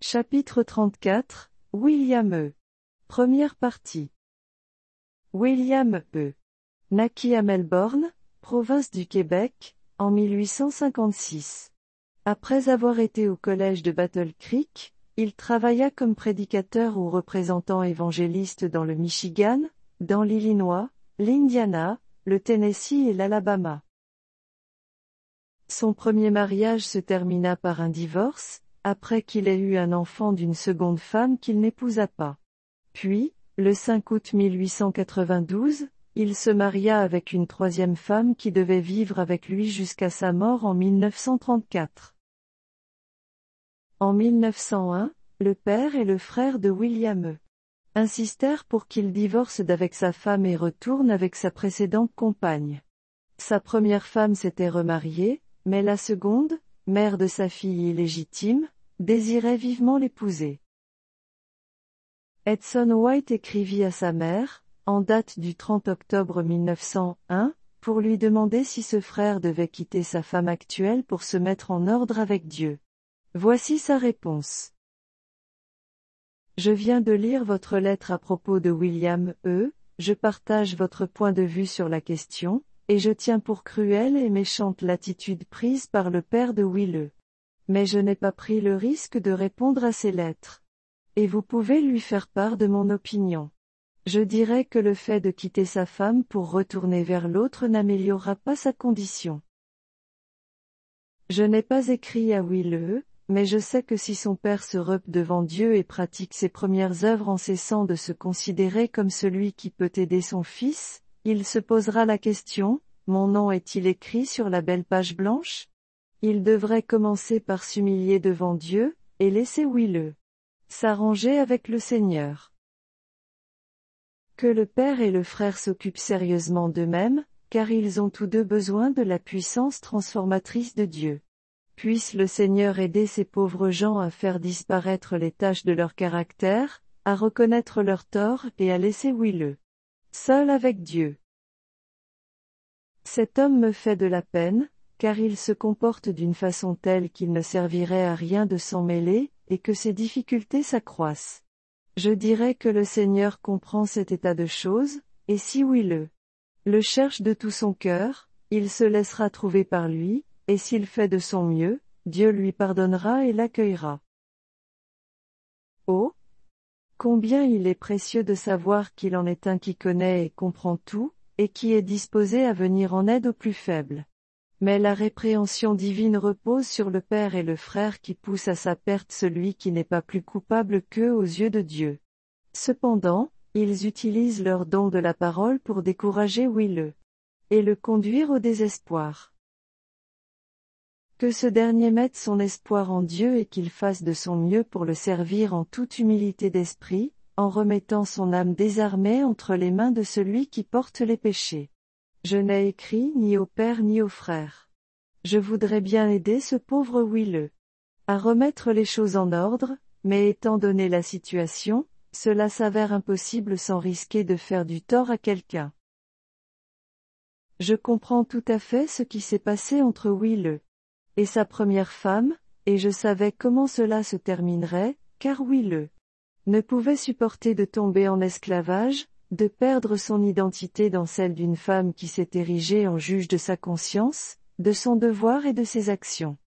Chapitre 34, William E. Première partie. William E. naquit à Melbourne, province du Québec, en 1856. Après avoir été au collège de Battle Creek, il travailla comme prédicateur ou représentant évangéliste dans le Michigan, dans l'Illinois, l'Indiana, le Tennessee et l'Alabama. Son premier mariage se termina par un divorce, après qu'il ait eu un enfant d'une seconde femme qu'il n'épousa pas. Puis, le 5 août 1892, il se maria avec une troisième femme qui devait vivre avec lui jusqu'à sa mort en 1934. En 1901, le père et le frère de William E. insistèrent pour qu'il divorce d'avec sa femme et retourne avec sa précédente compagne. Sa première femme s'était remariée, mais la seconde, mère de sa fille illégitime, désirait vivement l'épouser. Edson White écrivit à sa mère, en date du 30 octobre 1901, pour lui demander si ce frère devait quitter sa femme actuelle pour se mettre en ordre avec Dieu. Voici sa réponse. Je viens de lire votre lettre à propos de William E., je partage votre point de vue sur la question, et je tiens pour cruelle et méchante l'attitude prise par le père de Will E. Mais je n'ai pas pris le risque de répondre à ses lettres. Et vous pouvez lui faire part de mon opinion. Je dirais que le fait de quitter sa femme pour retourner vers l'autre n'améliorera pas sa condition. Je n'ai pas écrit à Will E., mais je sais que si son père se rept devant Dieu et pratique ses premières œuvres en cessant de se considérer comme celui qui peut aider son fils, il se posera la question, mon nom est-il écrit sur la belle page blanche? Il devrait commencer par s'humilier devant Dieu, et laisser Will E. s'arranger avec le Seigneur. Que le père et le frère s'occupent sérieusement d'eux-mêmes, car ils ont tous deux besoin de la puissance transformatrice de Dieu. Puisse le Seigneur aider ces pauvres gens à faire disparaître les taches de leur caractère, à reconnaître leurs torts et à laisser Will E. seul avec Dieu. Cet homme me fait de la peine, car il se comporte d'une façon telle qu'il ne servirait à rien de s'en mêler, et que ses difficultés s'accroissent. Je dirais que le Seigneur comprend cet état de choses, et si Will E. le cherche de tout son cœur, il se laissera trouver par lui, et s'il fait de son mieux, Dieu lui pardonnera et l'accueillera. Oh! Combien il est précieux de savoir qu'il en est un qui connaît et comprend tout, et qui est disposé à venir en aide aux plus faibles. Mais la répréhension divine repose sur le père et le frère qui poussent à sa perte celui qui n'est pas plus coupable qu'eux aux yeux de Dieu. Cependant, ils utilisent leur don de la parole pour décourager Will E. et le conduire au désespoir. Que ce dernier mette son espoir en Dieu et qu'il fasse de son mieux pour le servir en toute humilité d'esprit, en remettant son âme désarmée entre les mains de celui qui porte les péchés. Je n'ai écrit ni au père ni au frère. Je voudrais bien aider ce pauvre Will E. à remettre les choses en ordre, mais étant donné la situation, cela s'avère impossible sans risquer de faire du tort à quelqu'un. Je comprends tout à fait ce qui s'est passé entre Will E. et sa première femme, et je savais comment cela se terminerait, car Will E. ne pouvait supporter de tomber en esclavage, de perdre son identité dans celle d'une femme qui s'est érigée en juge de sa conscience, de son devoir et de ses actions.